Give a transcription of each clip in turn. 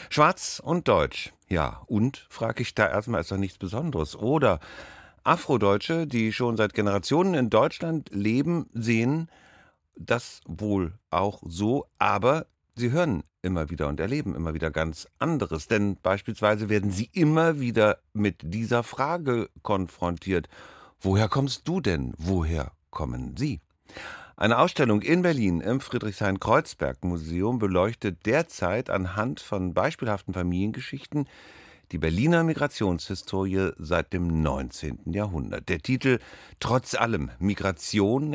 Schwarz und Deutsch. Ja, und, frage ich da erstmal, ist doch nichts Besonderes. Oder Afrodeutsche, die schon seit Generationen in Deutschland leben, sehen das wohl auch so, aber sie hören immer wieder und erleben immer wieder ganz anderes. Denn beispielsweise werden sie immer wieder mit dieser Frage konfrontiert. Woher kommst du denn? Woher kommen Sie? Eine Ausstellung in Berlin im Friedrichshain-Kreuzberg-Museum beleuchtet derzeit anhand von beispielhaften Familiengeschichten die Berliner Migrationshistorie seit dem 19. Jahrhundert. Der Titel Trotz allem Migration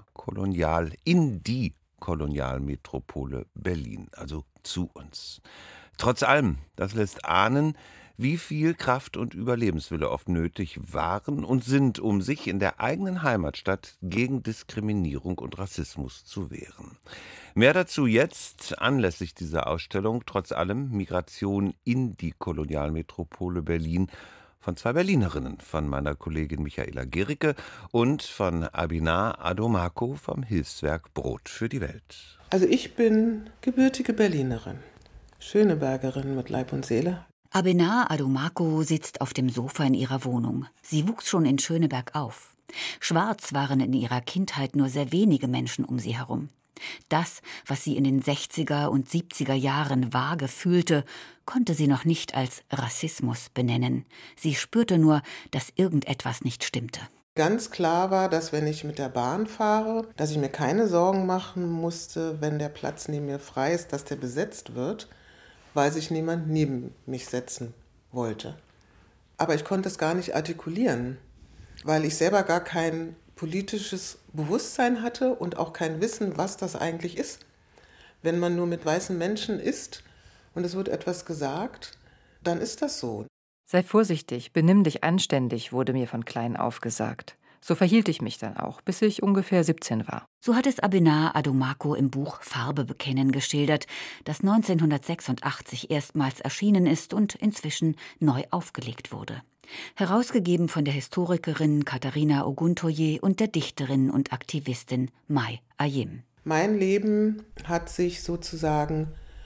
in die Kolonialmetropole Berlin, also zu uns. Trotz allem, das lässt ahnen, wie viel Kraft und Überlebenswille oft nötig waren und sind, um sich in der eigenen Heimatstadt gegen Diskriminierung und Rassismus zu wehren. Mehr dazu jetzt anlässlich dieser Ausstellung, trotz allem Migration in die Kolonialmetropole Berlin, von zwei Berlinerinnen, von meiner Kollegin Michaela Gericke und von Abinar Adomako vom Hilfswerk Brot für die Welt. Also ich bin gebürtige Berlinerin, Schönebergerin mit Leib und Seele. Abinar Adomako sitzt auf dem Sofa in ihrer Wohnung. Sie wuchs schon in Schöneberg auf. Schwarz waren in ihrer Kindheit nur sehr wenige Menschen um sie herum. Das, was sie in den 60er und 70er Jahren vage fühlte, konnte sie noch nicht als Rassismus benennen. Sie spürte nur, dass irgendetwas nicht stimmte. Ganz klar war, dass wenn ich mit der Bahn fahre, dass ich mir keine Sorgen machen musste, wenn der Platz neben mir frei ist, dass der besetzt wird, weil sich niemand neben mich setzen wollte. Aber ich konnte es gar nicht artikulieren, weil ich selber gar kein politisches Bewusstsein hatte und auch kein Wissen, was das eigentlich ist. Wenn man nur mit weißen Menschen ist und es wird etwas gesagt, dann ist das so. Sei vorsichtig, benimm dich anständig, wurde mir von klein auf gesagt. So verhielt ich mich dann auch, bis ich ungefähr 17 war. So hat es Abinar Adomako im Buch Farbe bekennen geschildert, das 1986 erstmals erschienen ist und inzwischen neu aufgelegt wurde. Herausgegeben von der Historikerin Katharina Oguntoye und der Dichterin und Aktivistin Mai Ayim. Mein Leben hat sich sozusagen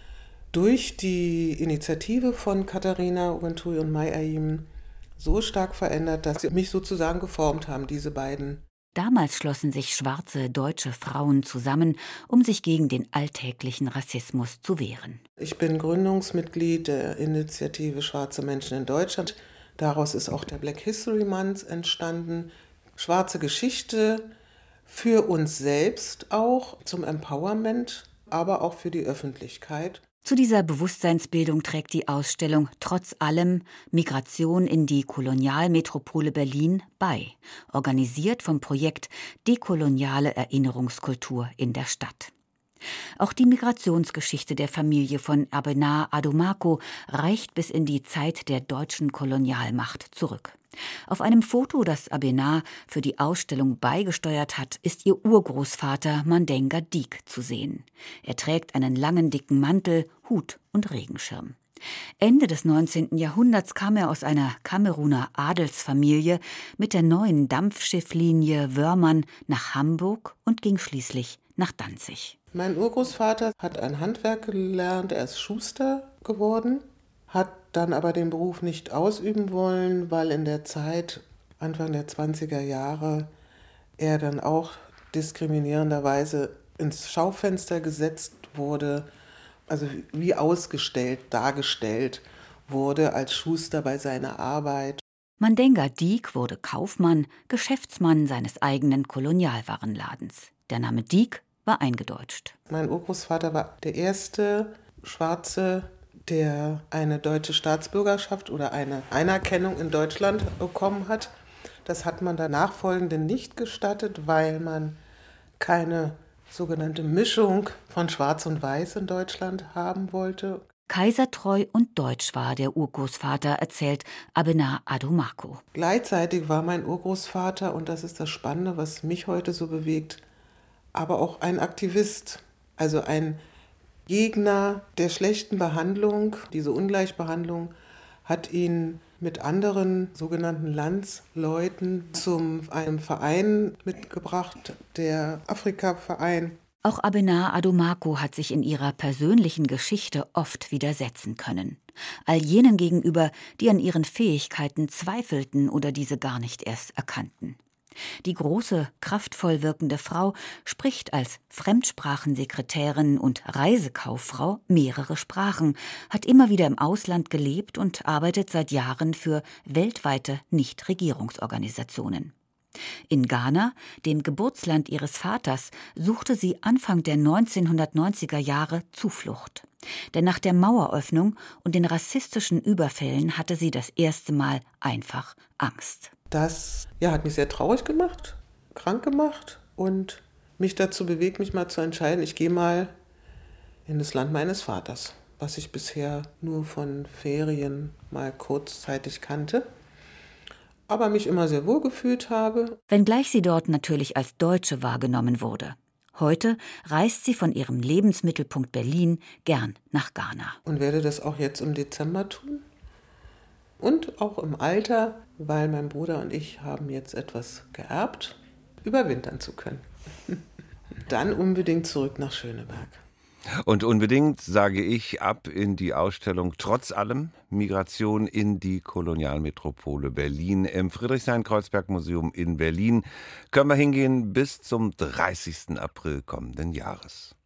durch die Initiative von Katharina Oguntoye und Mai Ayim so stark verändert, dass sie mich sozusagen geformt haben, diese beiden. Damals schlossen sich schwarze deutsche Frauen zusammen, um sich gegen den alltäglichen Rassismus zu wehren. Ich bin Gründungsmitglied der Initiative Schwarze Menschen in Deutschland. Daraus ist auch der Black History Month entstanden. Schwarze Geschichte für uns selbst auch, zum Empowerment, aber auch für die Öffentlichkeit. Zu dieser Bewusstseinsbildung trägt die Ausstellung Trotz allem Migration in die Kolonialmetropole Berlin bei, organisiert vom Projekt Dekoloniale Erinnerungskultur in der Stadt. Auch die Migrationsgeschichte der Familie von Abinar Adomako reicht bis in die Zeit der deutschen Kolonialmacht zurück. Auf einem Foto, das Abinar für die Ausstellung beigesteuert hat, ist ihr Urgroßvater Mandenga Dik zu sehen. Er trägt einen langen, dicken Mantel, Hut und Regenschirm. Ende des 19. Jahrhunderts kam er aus einer Kameruner Adelsfamilie mit der neuen Dampfschifflinie Wörmann nach Hamburg und ging schließlich nach Danzig. Mein Urgroßvater hat ein Handwerk gelernt, er ist Schuster geworden, hat dann aber den Beruf nicht ausüben wollen, weil in der Zeit, Anfang der 20er Jahre, er dann auch diskriminierenderweise ins Schaufenster gesetzt wurde, also wie ausgestellt, dargestellt wurde als Schuster bei seiner Arbeit. Mandenga Dik wurde Kaufmann, Geschäftsmann seines eigenen Kolonialwarenladens. Der Name Dik war eingedeutscht. Mein Urgroßvater war der erste Schwarze, der eine deutsche Staatsbürgerschaft oder eine Anerkennung in Deutschland bekommen hat. Das hat man der Nachfolgenden nicht gestattet, weil man keine sogenannte Mischung von Schwarz und Weiß in Deutschland haben wollte. Kaisertreu und deutsch war der Urgroßvater, erzählt Abinar Adomako. Gleichzeitig war mein Urgroßvater, und das ist das Spannende, was mich heute so bewegt, aber auch ein Aktivist, also ein Gegner der schlechten Behandlung. Diese Ungleichbehandlung hat ihn mit anderen sogenannten Landsleuten zu einem Verein mitgebracht, der Afrika-Verein. Auch Abenar Adomako hat sich in ihrer persönlichen Geschichte oft widersetzen können. All jenen gegenüber, die an ihren Fähigkeiten zweifelten oder diese gar nicht erst erkannten. Die große, kraftvoll wirkende Frau spricht als Fremdsprachensekretärin und Reisekauffrau mehrere Sprachen, hat immer wieder im Ausland gelebt und arbeitet seit Jahren für weltweite Nichtregierungsorganisationen. In Ghana, dem Geburtsland ihres Vaters, suchte sie Anfang der 1990er Jahre Zuflucht. Denn nach der Maueröffnung und den rassistischen Überfällen hatte sie das erste Mal einfach Angst. Das hat mich sehr traurig gemacht, krank gemacht und mich dazu bewegt, mich mal zu entscheiden, ich gehe mal in das Land meines Vaters, was ich bisher nur von Ferien mal kurzzeitig kannte, aber mich immer sehr wohl gefühlt habe. Wenngleich sie dort natürlich als Deutsche wahrgenommen wurde. Heute reist sie von ihrem Lebensmittelpunkt Berlin gern nach Ghana. Und werde das auch jetzt im Dezember tun. Und auch im Alter, weil mein Bruder und ich haben jetzt etwas geerbt, überwintern zu können. Dann unbedingt zurück nach Schöneberg. Und unbedingt sage ich ab in die Ausstellung Trotz allem, Migration in die Kolonialmetropole Berlin im Friedrichshain-Kreuzberg-Museum in Berlin. Können wir hingehen bis zum 30. April kommenden Jahres.